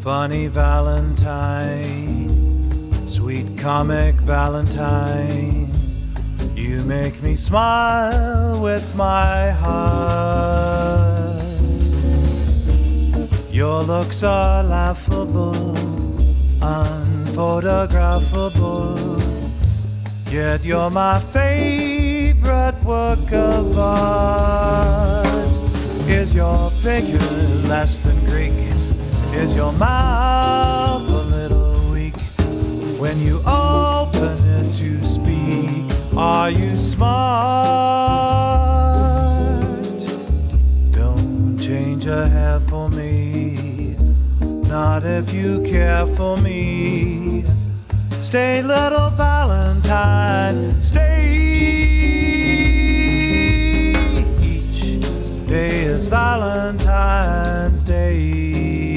Funny Valentine, sweet comic Valentine, you make me smile with my heart. Your looks are laughable, unphotographable, yet you're my favorite work of art. Is your figure less than Greek? Is your mouth a little weak? When you open it to speak, are you smart? Don't change a hair for me, not if you care for me. Stay, little Valentine, stay. Each day is Valentine's Day.